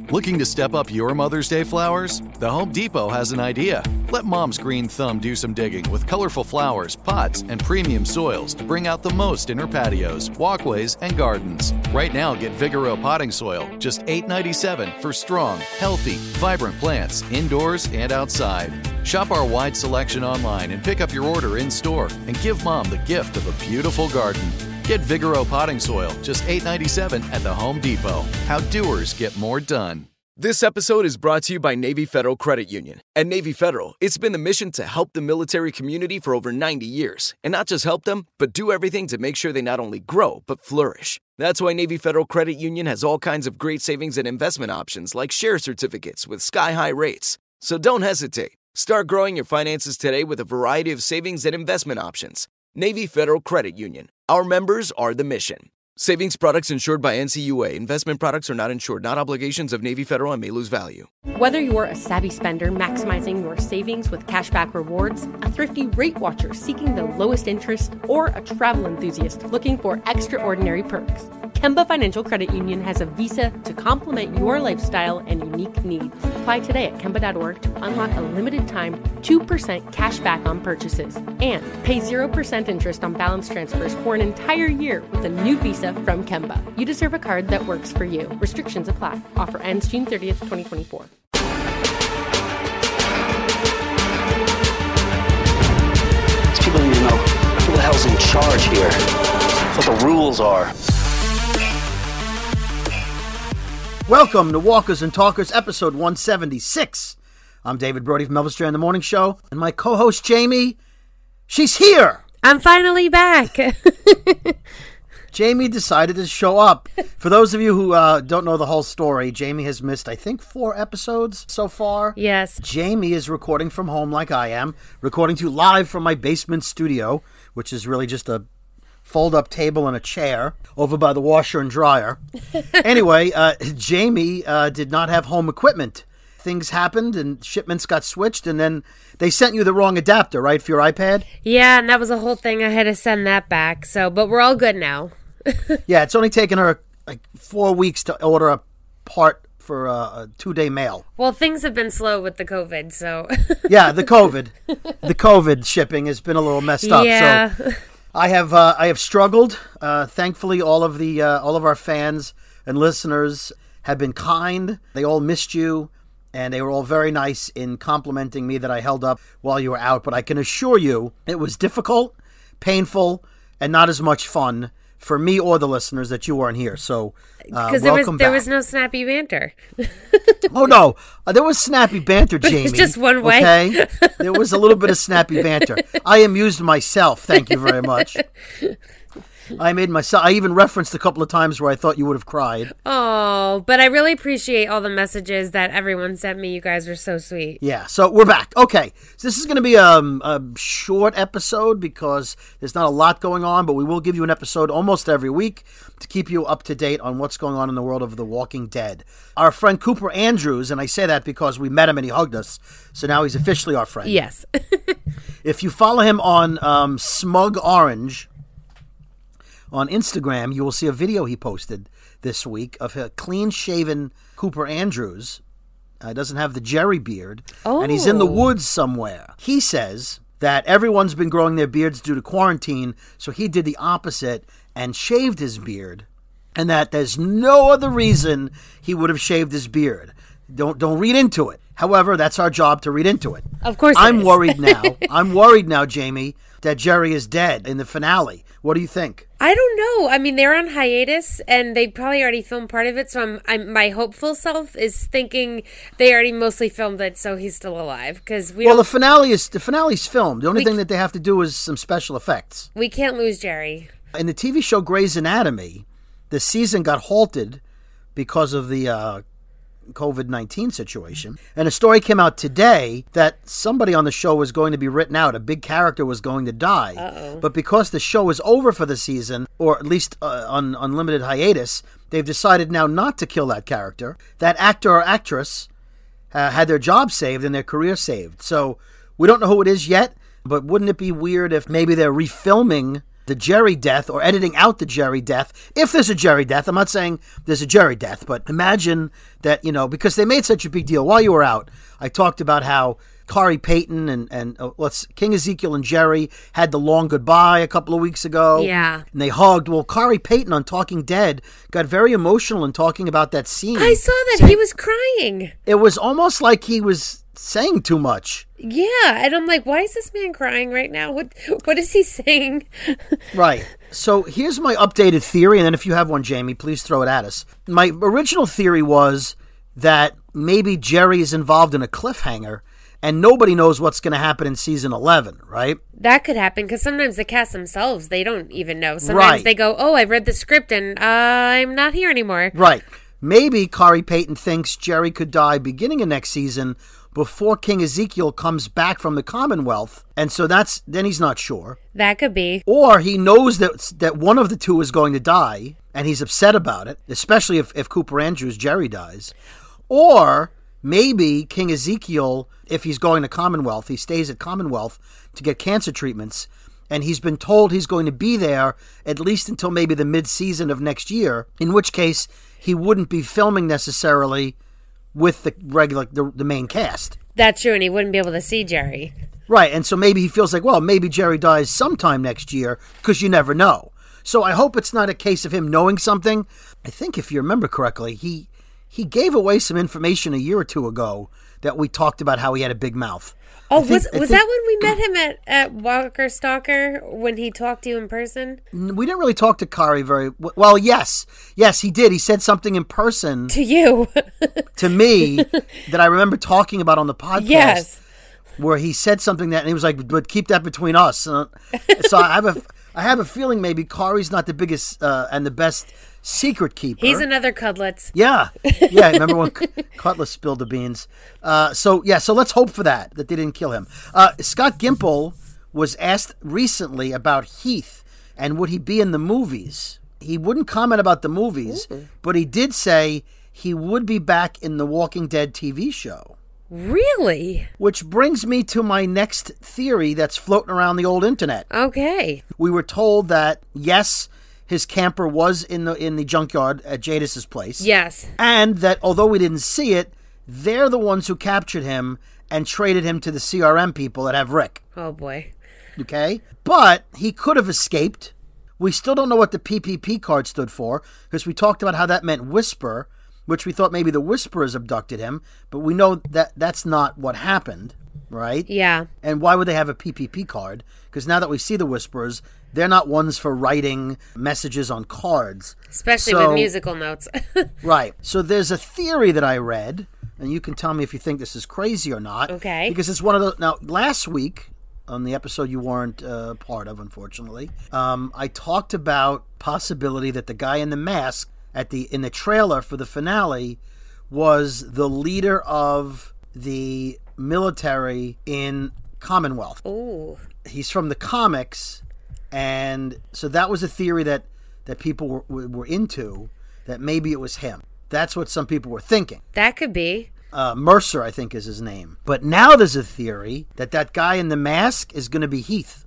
Looking to step up your Mother's Day flowers? The Home Depot has an idea. Let Mom's green thumb do some digging with colorful flowers, pots, and premium soils to bring out the most in her patios, walkways, and gardens. Right now, get Vigoro potting soil, just $8.97 for strong, healthy, vibrant plants indoors and outside. Shop our wide selection online and pick up your order in-store and give Mom the gift of a beautiful garden. Get Vigoro potting soil, just $8.97 at the Home Depot. How doers get more done. This episode is brought to you by Navy Federal Credit Union. At Navy Federal, it's been the mission to help the military community for over 90 years. And not just help them, but do everything to make sure they not only grow, but flourish. That's why Navy Federal Credit Union has all kinds of great savings and investment options like share certificates with sky-high rates. So don't hesitate. Start growing your finances today with a variety of savings and investment options. Navy Federal Credit Union. Our members are the mission. Savings products insured by NCUA. Investment products are not insured, not obligations of Navy Federal and may lose value. Whether you're a savvy spender maximizing your savings with cashback rewards, a thrifty rate watcher seeking the lowest interest, or a travel enthusiast looking for extraordinary perks, Kemba Financial Credit Union has a visa to complement your lifestyle and unique needs. Apply today at Kemba.org to unlock a limited time 2% cash back on purchases and pay 0% interest on balance transfers for an entire year with a new visa from Kemba. You deserve a card that works for you. Restrictions apply. Offer ends June 30th, 2024. These people need to know who the hell's in charge here. What the rules are. Welcome to Walkers and Talkers, episode 176. I'm David Brody from Elvis Duran in the Morning Show, and my co-host Jamie, she's here. I'm finally back. Jamie decided to show up. For those of you who don't know the whole story, Jamie has missed, I think, 4 episodes so far. Yes. Jamie is recording from home like I am, recording to you live from my basement studio, which is really just a fold-up table and a chair over by the washer and dryer. Anyway, Jamie did not have home equipment. Things happened and shipments got switched, and then they sent you the wrong adapter, right, for your iPad? Yeah, and that was a whole thing. I had to send that back. But we're all good now. Yeah, it's only taken her like 4 weeks to order a part for a 2-day mail. Well, things have been slow with the COVID, so. Yeah, the COVID shipping has been a little messed up. Yeah. So I have struggled. Thankfully, all of our fans and listeners have been kind. They all missed you, and they were all very nice in complimenting me that I held up while you were out. But I can assure you, it was difficult, painful, and not as much fun for me or the listeners that you weren't here. So because there was no snappy banter. Oh no, there was snappy banter, Jamie. It's just one way. Okay, there was a little bit of snappy banter. I amused myself. Thank you very much. I even referenced a couple of times where I thought you would have cried. Oh, but I really appreciate all the messages that everyone sent me. You guys were so sweet. Yeah, so we're back. Okay, so this is going to be a short episode because there's not a lot going on, but we will give you an episode almost every week to keep you up to date on what's going on in the world of The Walking Dead. Our friend Cooper Andrews, and I say that because we met him and he hugged us, so now he's officially our friend. Yes. If you follow him on Smug Orange on Instagram, you will see a video he posted this week of a clean-shaven Cooper Andrews. Doesn't have the Jerry beard, and he's in the woods somewhere. He says that everyone's been growing their beards due to quarantine, so he did the opposite and shaved his beard, and that there's no other reason he would have shaved his beard. Don't read into it. However, that's our job to read into it. Of course I'm worried now, Jamie, that Jerry is dead in the finale. What do you think? I don't know. I mean, they're on hiatus, and they probably already filmed part of it, so my hopeful self is thinking they already mostly filmed it, so he's still alive. Because the finale's filmed. The only thing that they have to do is some special effects. We can't lose Jerry. In the TV show Grey's Anatomy, the season got halted because of the COVID-19 situation. And a story came out today that somebody on the show was going to be written out. A big character was going to die. Uh-oh. But because the show is over for the season, or at least on unlimited hiatus, they've decided now not to kill that character. That actor or actress had their job saved and their career saved. So we don't know who it is yet, but wouldn't it be weird if maybe they're refilming the Jerry death or editing out the Jerry death. If there's a Jerry death, I'm not saying there's a Jerry death, but imagine that, because they made such a big deal. While you were out, I talked about how Kari Payton and King Ezekiel and Jerry had the long goodbye a couple of weeks ago. Yeah. And they hugged. Well, Kari Payton on Talking Dead got very emotional in talking about that scene. I saw that. He was crying. It was almost like he was saying too much. Yeah, and I'm like, why is this man crying right now? What is he saying? Right. So here's my updated theory, and then if you have one, Jamie, please throw it at us. My original theory was that maybe Jerry is involved in a cliffhanger, and nobody knows what's going to happen in season 11, right? That could happen, because sometimes the cast themselves, they don't even know. Sometimes they go, I read the script, and I'm not here anymore. Right. Maybe Kari Payton thinks Jerry could die beginning of next season before King Ezekiel comes back from the Commonwealth, and so then he's not sure. That could be. Or he knows that one of the two is going to die, and he's upset about it, especially if Cooper Andrews, Jerry, dies. Or maybe King Ezekiel, if he's going to Commonwealth, he stays at Commonwealth to get cancer treatments, and he's been told he's going to be there at least until maybe the mid-season of next year, in which case he wouldn't be filming necessarily with the main cast. That's true, and he wouldn't be able to see Jerry. Right, and so maybe he feels like, well, maybe Jerry dies sometime next year, because you never know. So I hope it's not a case of him knowing something. I think if you remember correctly, he gave away some information a year or two ago that we talked about how he had a big mouth. Oh, was that when we met him at Walker Stalker, when he talked to you in person? We didn't really talk to Kari very well. Yes, he did. He said something in person to you, to me, that I remember talking about on the podcast. Yes, where he said something and he was like, "But keep that between us." So I have a feeling maybe Kari's not the biggest and the best secret keeper. He's another Cudlitz. Yeah. Remember when Cutlass spilled the beans? So let's hope for that they didn't kill him. Scott Gimple was asked recently about Heath and would he be in the movies. He wouldn't comment about the movies, but he did say he would be back in the Walking Dead TV show. Really? Which brings me to my next theory that's floating around the old internet. Okay. We were told that, yes, his camper was in the junkyard at Jadis's place. Yes. And that although we didn't see it, they're the ones who captured him and traded him to the CRM people that have Rick. Oh, boy. Okay? But he could have escaped. We still don't know what the PPP card stood for, because we talked about how that meant Whisper, which we thought maybe the Whisperers abducted him, but we know that that's not what happened, right? Yeah. And why would they have a PPP card? Because now that we see the Whisperers, they're not ones for writing messages on cards. Especially with musical notes. Right. So there's a theory that I read, and you can tell me if you think this is crazy or not. Okay. Because it's one of the... Now, last week, on the episode you weren't part of, unfortunately, I talked about possibility that the guy in the mask in the trailer for the finale was the leader of the military in Commonwealth. Ooh. He's from the comics, and so that was a theory that people were into, that maybe it was him. That's what some people were thinking. That could be. Mercer, I think, is his name. But now there's a theory that guy in the mask is going to be Heath.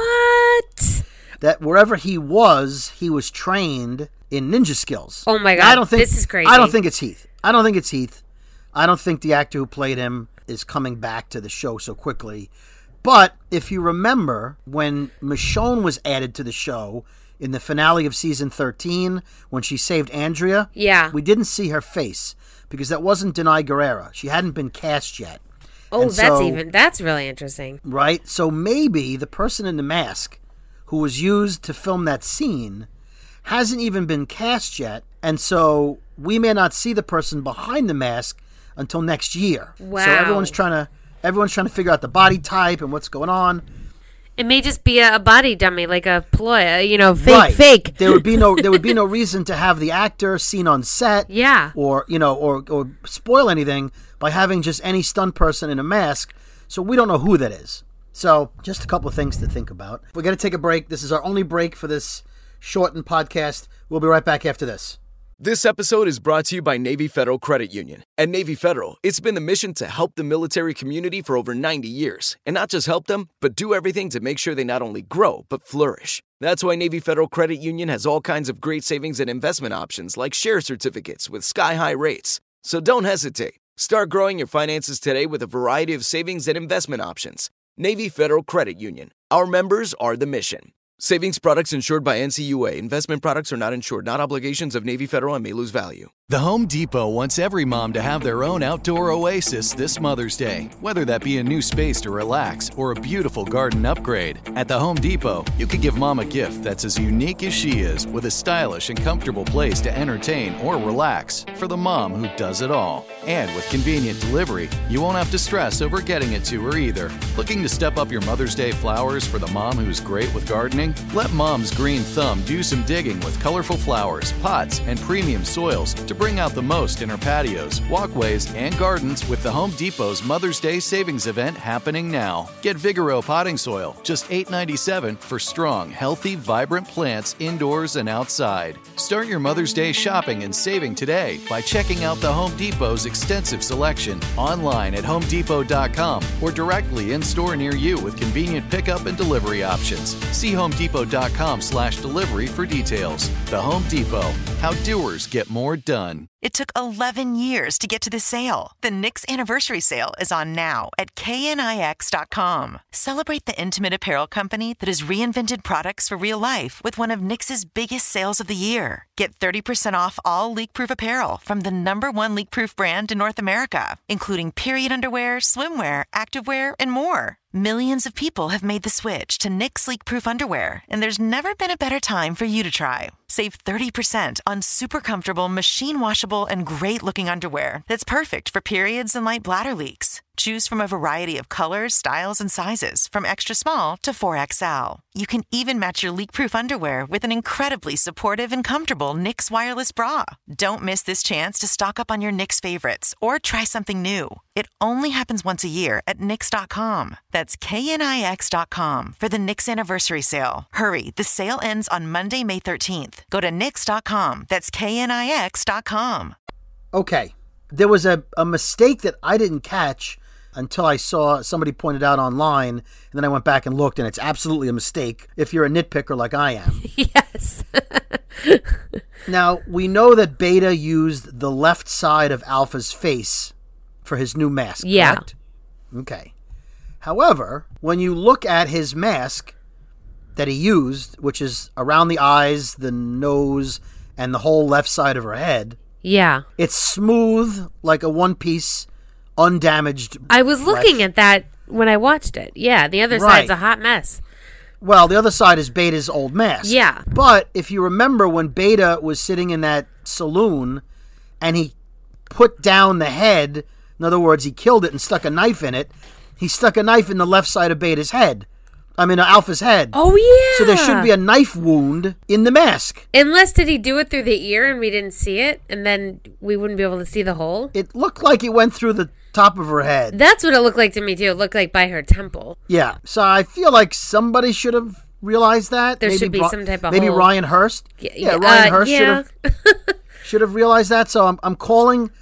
What? That wherever he was trained in ninja skills. Oh my God, this is crazy. I don't think it's Heath. I don't think the actor who played him is coming back to the show so quickly. But if you remember, when Michonne was added to the show in the finale of season 13, when she saved Andrea, we didn't see her face because that wasn't Denai Guerrera. She hadn't been cast yet. Oh, that's really interesting. Right? So maybe the person in the mask who was used to film that scene hasn't even been cast yet, and so we may not see the person behind the mask until next year. Wow. So everyone's trying to figure out the body type and what's going on. It may just be a body dummy, like a ploy, fake. There would be no reason to have the actor seen on set, or spoil anything by having just any stunt person in a mask. So we don't know who that is. So just a couple of things to think about. We're going to take a break. This is our only break for this shortened podcast. We'll be right back after this. This episode is brought to you by Navy Federal Credit Union. At Navy Federal, it's been the mission to help the military community for over 90 years. And not just help them, but do everything to make sure they not only grow, but flourish. That's why Navy Federal Credit Union has all kinds of great savings and investment options like share certificates with sky-high rates. So don't hesitate. Start growing your finances today with a variety of savings and investment options. Navy Federal Credit Union. Our members are the mission. Savings products insured by NCUA. Investment products are not insured, not obligations of Navy Federal and may lose value. The Home Depot wants every mom to have their own outdoor oasis this Mother's Day, whether that be a new space to relax or a beautiful garden upgrade. At the Home Depot, you could give mom a gift that's as unique as she is, with a stylish and comfortable place to entertain or relax for the mom who does it all. And with convenient delivery, you won't have to stress over getting it to her either. Looking to step up your Mother's Day flowers for the mom who's great with gardening? Let Mom's Green Thumb do some digging with colorful flowers, pots, and premium soils to bring out the most in her patios, walkways, and gardens with the Home Depot's Mother's Day Savings Event happening now. Get Vigoro potting soil, just $8.97 for strong, healthy, vibrant plants indoors and outside. Start your Mother's Day shopping and saving today by checking out the Home Depot's extensive selection online at HomeDepot.com or directly in store near you with convenient pickup and delivery options. See HomeDepot.com/delivery for details. The Home Depot, how doers get more done. It took 11 years to get to this sale. The Knix Anniversary Sale is on now at KNIX.com. Celebrate the intimate apparel company that has reinvented products for real life with one of Knix's biggest sales of the year. Get 30% off all leak-proof apparel from the #1 leak-proof brand in North America, including period underwear, swimwear, activewear, and more. Millions of people have made the switch to Knix leak-proof underwear, and there's never been a better time for you to try. Save 30% on super comfortable, machine-washable, and great-looking underwear that's perfect for periods and light bladder leaks. Choose from a variety of colors, styles, and sizes, from extra small to 4XL. You can even match your leak-proof underwear with an incredibly supportive and comfortable Knix wireless bra. Don't miss this chance to stock up on your Knix favorites or try something new. It only happens once a year at Knix.com. That's KNIX.com for the Knix Anniversary Sale. Hurry, the sale ends on Monday, May 13th. Go to Knix.com. That's KNIX.com. Okay, there was a mistake that I didn't catch until I saw somebody pointed out online, and then I went back and looked, and it's absolutely a mistake if you're a nitpicker like I am. Yes. Now, we know that Beta used the left side of Alpha's face for his new mask, yeah. correct? Okay. However, when you look at his mask that he used, which is around the eyes, the nose, and the whole left side of her head, yeah, it's smooth like a one-piece, undamaged. I was looking at that when I watched it. Yeah, the other side's a hot mess. Well, the other side is Beta's old mask. Yeah. But if you remember when Beta was sitting in that saloon and he put down the head, in other words, he killed it and stuck a knife in it, he stuck a knife in the left side of Beta's head. I mean, Alpha's head. Oh, yeah. So there should be a knife wound in the mask. Unless, did he do it through the ear and we didn't see it? And then we wouldn't be able to see the hole? It looked like it went through the top of her head. That's what it looked like to me, too. It looked like by her temple. Yeah. So I feel like somebody should have realized that. There should be some type of maybe hole. Ryan Hurst. Yeah, Ryan Hurst yeah. should have realized that. So I'm calling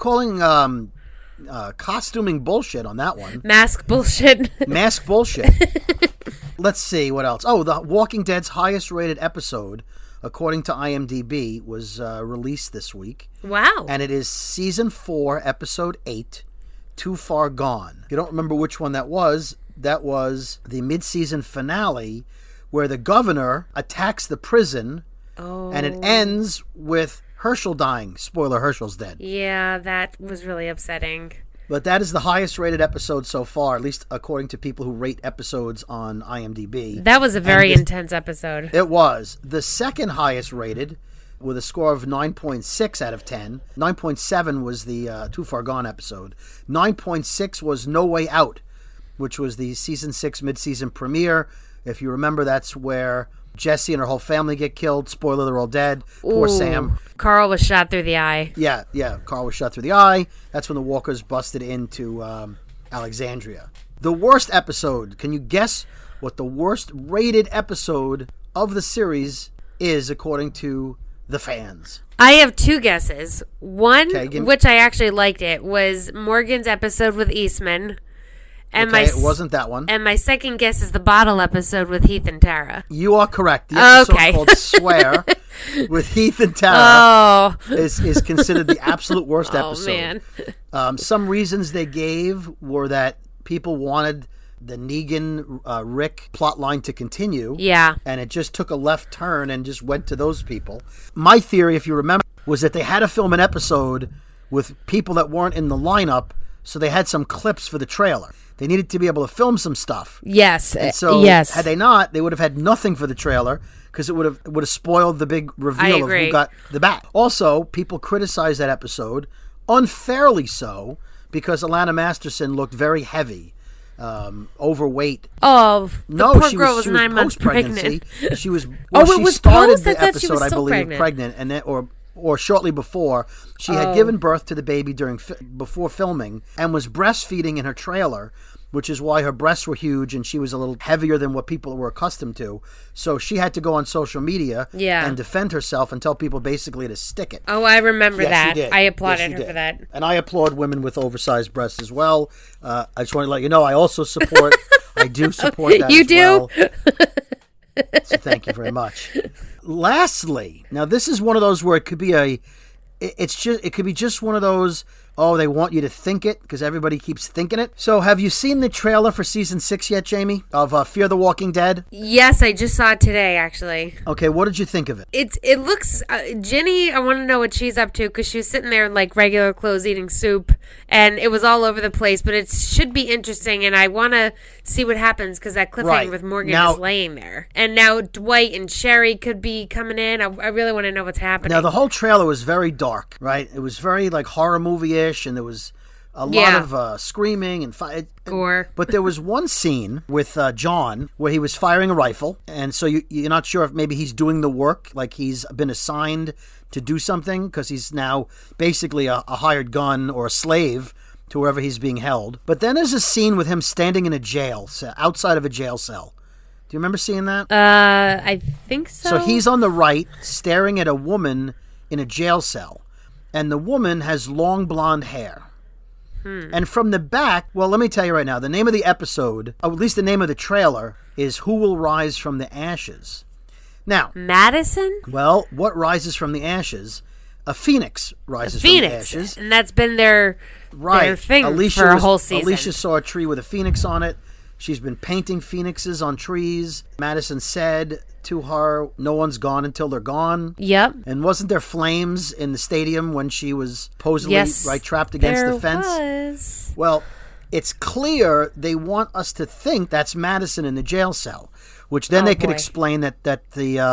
costuming bullshit on that one. Mask bullshit. Mask bullshit. Let's see what else. Oh, The Walking Dead's highest rated episode, according to IMDb, was released this week. Wow. And it is season 4, episode 8, Too Far Gone. If you don't remember which one that was the mid-season finale where the governor attacks the prison, and it ends with Herschel dying. Spoiler, Herschel's dead. Yeah, that was really upsetting. But that is the highest rated episode so far, at least according to people who rate episodes on IMDb. That was a very intense episode. It was. The second highest rated, with a score of 9.6 out of 10. 9.7 was the Too Far Gone episode. 9.6 was No Way Out, which was the season 6 mid-season premiere. If you remember, that's where Jesse and her whole family get killed. Spoiler, they're all dead. Poor Sam. Carl was shot through the eye. Yeah. Carl was shot through the eye. That's when the walkers busted into Alexandria. The worst episode. Can you guess what the worst rated episode of the series is, according to the fans. I have two guesses. One, Okay, which I actually liked it, was Morgan's episode with Eastman. And Okay, it wasn't that one. And my second guess is the bottle episode with Heath and Tara. You are correct. The episode Okay. called Swear with Heath and Tara is considered the absolute worst episode. Oh, man. Some reasons they gave were that people wanted the Negan-Rick plotline to continue. Yeah. And it just took a left turn and just went to those people. My theory, if you remember, was that they had to film an episode with people that weren't in the lineup, so they had some clips for the trailer. They needed to be able to film some stuff. Yes. And so yes. had they not, they would have had nothing for the trailer because it would have spoiled the big reveal of who got the bat. Also, people criticized that episode, unfairly so, because Alana Masterson looked very heavy, overweight. Oh, the No, poor she girl was was 9 months post-pregnancy. pregnant. She was. Oh, Well, it she was started post? I the thought she episode, was I still believe, pregnant. pregnant, and then or shortly before, she had given birth to the baby before filming and was breastfeeding in her trailer, which is why her breasts were huge and she was a little heavier than what people were accustomed to. So she had to go on social media and defend herself and tell people basically to stick it. Oh, I remember Yes, that. she did. I applauded Yes, she her did. for that. And I applaud women with oversized breasts as well. I just want to let you know I also support. I do support that. You as do? well. So thank you very much. Lastly, now this is one of those where it could be it could be just one of those. Oh, they want you to think it because everybody keeps thinking it. So, have you seen the trailer for season 6 yet, Jamie, of Fear the Walking Dead? Yes, I just saw it today, actually. Okay, what did you think of it? It looks Jenny. I want to know what she's up to because she was sitting there in like regular clothes eating soup, and it was all over the place. But it should be interesting, and I want to see what happens because that cliffhanger Right. with Morgan Now- is laying there, and now Dwight and Sherry could be coming in. I really want to know what's happening. Now, the whole trailer was very dark, right? It was very like horror movie-ish, and there was a lot of screaming and gore. But there was one scene with John where he was firing a rifle, and so you're not sure if maybe he's doing the work, like he's been assigned to do something because he's now basically a hired gun or a slave to wherever he's being held. But then there's a scene with him standing in a jail cell, outside of a jail cell. Do you remember seeing that? I think so. So he's on the right, staring at a woman in a jail cell, and the woman has long blonde hair. And from the back, well, let me tell you right now, the name of the episode, or at least the name of the trailer, is Who Will Rise from the Ashes. Now, Madison? well, what rises from the ashes? A phoenix rises from the ashes. And that's been their thing for a whole season. Alicia saw a tree with a phoenix on it. She's been painting phoenixes on trees. Madison said to her, no one's gone until they're gone. Yep. And wasn't there flames in the stadium when she was supposedly trapped against the fence? Was. Well, it's clear they want us to think that's Madison in the jail cell, which then they could explain that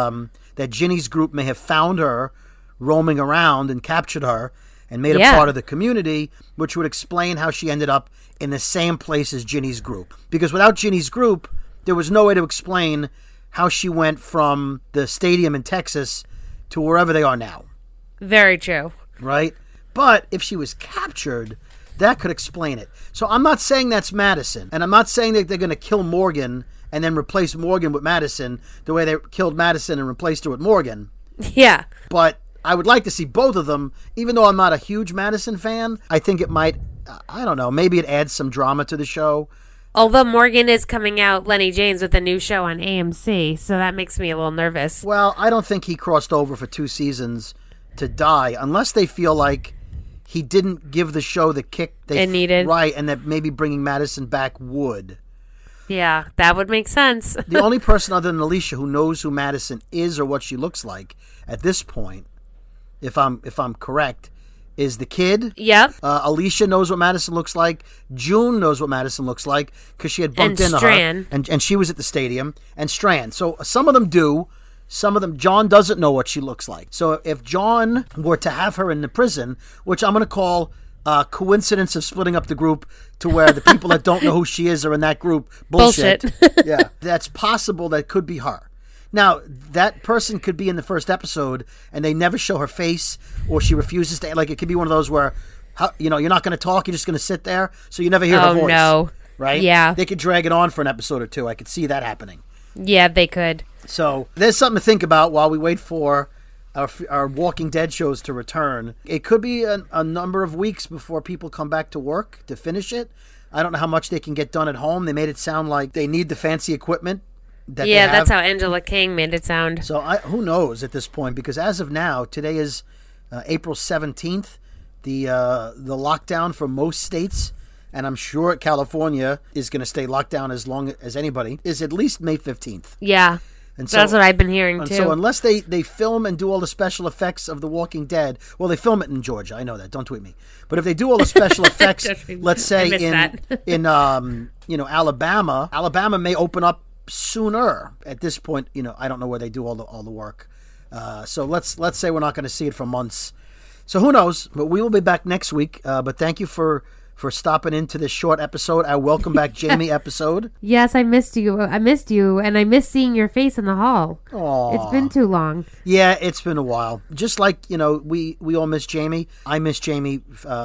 Ginny's group may have found her roaming around and captured her and made her part of the community, which would explain how she ended up in the same place as Ginny's group. Because without Ginny's group, there was no way to explain how she went from the stadium in Texas to wherever they are now. Very true. Right? But if she was captured, that could explain it. So I'm not saying that's Madison, and I'm not saying that they're going to kill Morgan and then replace Morgan with Madison the way they killed Madison and replaced her with Morgan. Yeah. But I would like to see both of them, even though I'm not a huge Madison fan. I think it might, I don't know, maybe it adds some drama to the show. Although Morgan is coming out, Lenny James, with a new show on AMC, so that makes me a little nervous. Well, I don't think he crossed over for 2 seasons to die, unless they feel like he didn't give the show the kick they needed. Right, and that maybe bringing Madison back would. Yeah, that would make sense. The only person other than Alicia who knows who Madison is or what she looks like at this point, if I'm correct, is the kid. Yep. Alicia knows what Madison looks like. June knows what Madison looks like because she had bumped into Strand. her. And she was at the stadium. And Strand. So some of them do. Some of them, John doesn't know what she looks like. So if John were to have her in the prison, which I'm going to call coincidence of splitting up the group to where the people that don't know who she is are in that group, bullshit. Yeah, that's possible. That could be her. Now, that person could be in the first episode and they never show her face, or she refuses to. Like, it could be one of those where, you're not going to talk, you're just going to sit there, so you never hear her voice. Oh, no. Right? Yeah. They could drag it on for an episode or 2. I could see that happening. Yeah, they could. So there's something to think about while we wait for our Walking Dead shows to return. It could be a number of weeks before people come back to work to finish it. I don't know how much they can get done at home. They made it sound like they need the fancy equipment that they have. That's how Angela King made it sound. So who knows at this point? Because as of now, today is April 17th. The lockdown for most states, and I'm sure California is going to stay locked down as long as anybody, is at least May 15th. Yeah. And that's what I've been hearing, too. So unless they film and do all the special effects of The Walking Dead, well, they film it in Georgia. I know that. Don't tweet me. But if they do all the special effects, let's say in Alabama may open up sooner. At this point, I don't know where they do all the work. So let's say we're not going to see it for months. So who knows? But we will be back next week. But thank you for stopping into this short episode, our Welcome Back Jamie episode. Yes, I missed you. And I miss seeing your face in the hall. Aww. It's been too long. Yeah, it's been a while. Just like, we all miss Jamie. I miss Jamie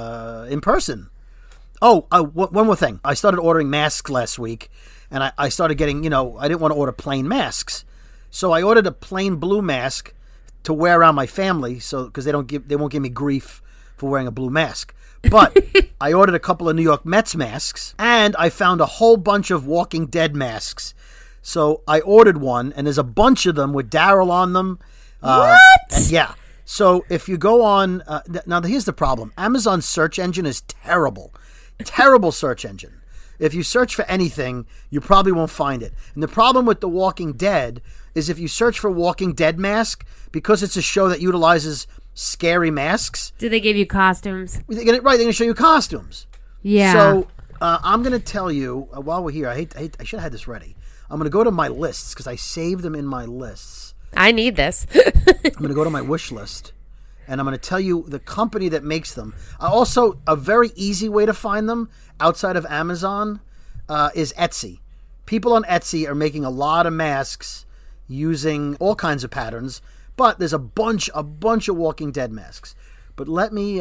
in person. Oh, one more thing. I started ordering masks last week, and I started getting, I didn't want to order plain masks. So I ordered a plain blue mask to wear around my family, because they won't give me grief for wearing a blue mask. But I ordered a couple of New York Mets masks, and I found a whole bunch of Walking Dead masks. So I ordered one, and there's a bunch of them with Daryl on them. What? Yeah. So if you go on, now here's the problem. Amazon's search engine is terrible. Terrible search engine. If you search for anything, you probably won't find it. And the problem with The Walking Dead is if you search for Walking Dead mask, because it's a show that utilizes scary masks. Do they give you costumes? They're going to show you costumes. Yeah. So I'm going to tell you, while we're here, I should have had this ready. I'm going to go to my lists, because I saved them in my lists. I need this. I'm going to go to my wish list, and I'm going to tell you the company that makes them. Also, a very easy way to find them outside of Amazon is Etsy. People on Etsy are making a lot of masks using all kinds of patterns, but there's a bunch of Walking Dead masks. But let me see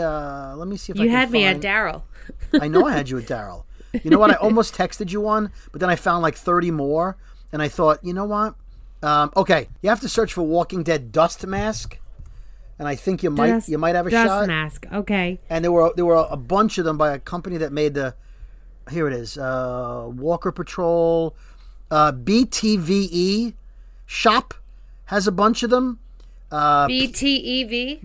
if you had me at Daryl. I know I had you at Daryl. You know what? I almost texted you one, but then I found like 30 more, and I thought, you know what? Okay, you have to search for Walking Dead dust mask, and I think you might have a shot. Dust mask, okay. And there were a bunch of them by a company that made the. Here it is, Walker Patrol, BTVE Shop has a bunch of them. BTEV?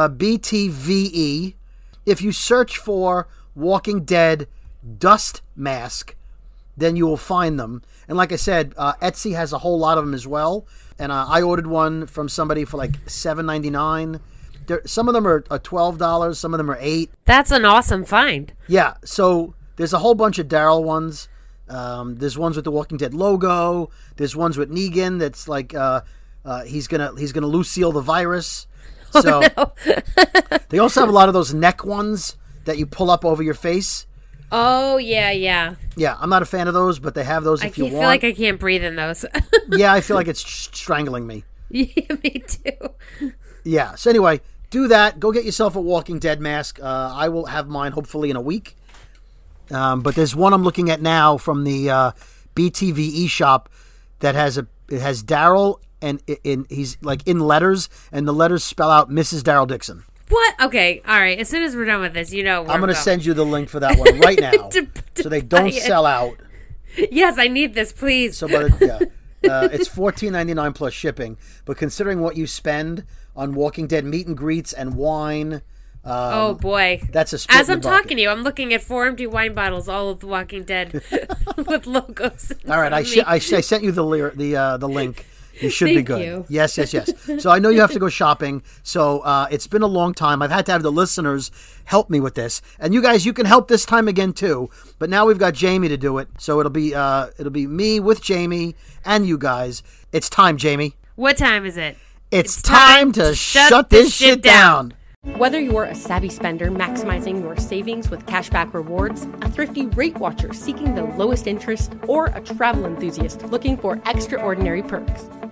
BTVE. If you search for Walking Dead dust mask, then you will find them. And like I said, Etsy has a whole lot of them as well. And I ordered one from somebody for like $7.99. Some of them are $12. Some of them are $8. That's an awesome find. Yeah. So there's a whole bunch of Daryl ones. There's ones with the Walking Dead logo. There's ones with Negan that's like he's gonna Lucille the virus. So they also have a lot of those neck ones that you pull up over your face. Oh yeah. Yeah, I'm not a fan of those, but they have those if you want. I feel like I can't breathe in those. Yeah, I feel like it's strangling me. Yeah, me too. Yeah. So anyway, do that. Go get yourself a Walking Dead mask. I will have mine hopefully in a week. But there's one I'm looking at now from the BTVE shop that has Daryl, and he's like in letters, and the letters spell out Mrs. Daryl Dixon. What? Okay, all right. As soon as we're done with this, I'm going to send you the link for that one right now, so they don't sell out. Yes, I need this, please. So, but it's $14.99 plus shipping. But considering what you spend on Walking Dead meet and greets and wine. Oh boy, that's a split. As I'm talking to you, I'm looking at 4 empty wine bottles, all of The Walking Dead with logos. All right, I sent you the link. You should be good. You. Yes. So I know you have to go shopping. So it's been a long time. I've had to have the listeners help me with this, and you guys, you can help this time again too. But now we've got Jamie to do it, so it'll be me with Jamie and you guys. It's time, Jamie. What time is it? It's time to shut this shit down. Whether you're a savvy spender maximizing your savings with cashback rewards, a thrifty rate watcher seeking the lowest interest, or a travel enthusiast looking for extraordinary perks,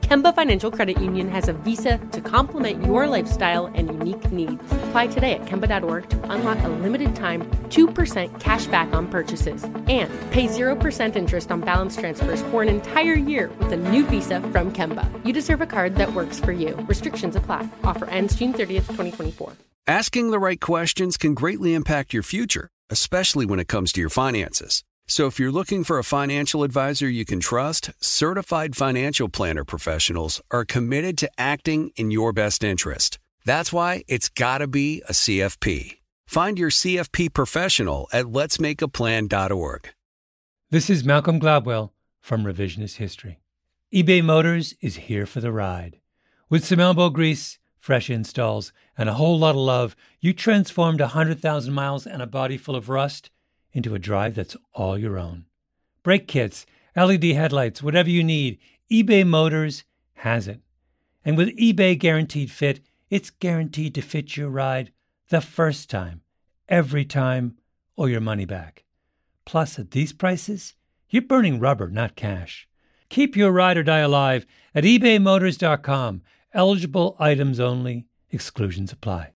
Kemba Financial Credit Union has a visa to complement your lifestyle and unique needs. Apply today at Kemba.org to unlock a limited-time 2% cash back on purchases and pay 0% interest on balance transfers for an entire year with a new visa from Kemba. You deserve a card that works for you. Restrictions apply. Offer ends June 30th, 2024. Asking the right questions can greatly impact your future, especially when it comes to your finances. So if you're looking for a financial advisor you can trust, certified financial planner professionals are committed to acting in your best interest. That's why it's got to be a CFP. Find your CFP professional at letsmakeaplan.org. This is Malcolm Gladwell from Revisionist History. eBay Motors is here for the ride. With some elbow grease, fresh installs, and a whole lot of love, you transformed 100,000 miles and a body full of rust into a drive that's all your own. Brake kits, LED headlights, whatever you need, eBay Motors has it. And with eBay Guaranteed Fit, it's guaranteed to fit your ride the first time, every time, or your money back. Plus, at these prices, you're burning rubber, not cash. Keep your ride or die alive at ebaymotors.com. Eligible items only. Exclusions apply.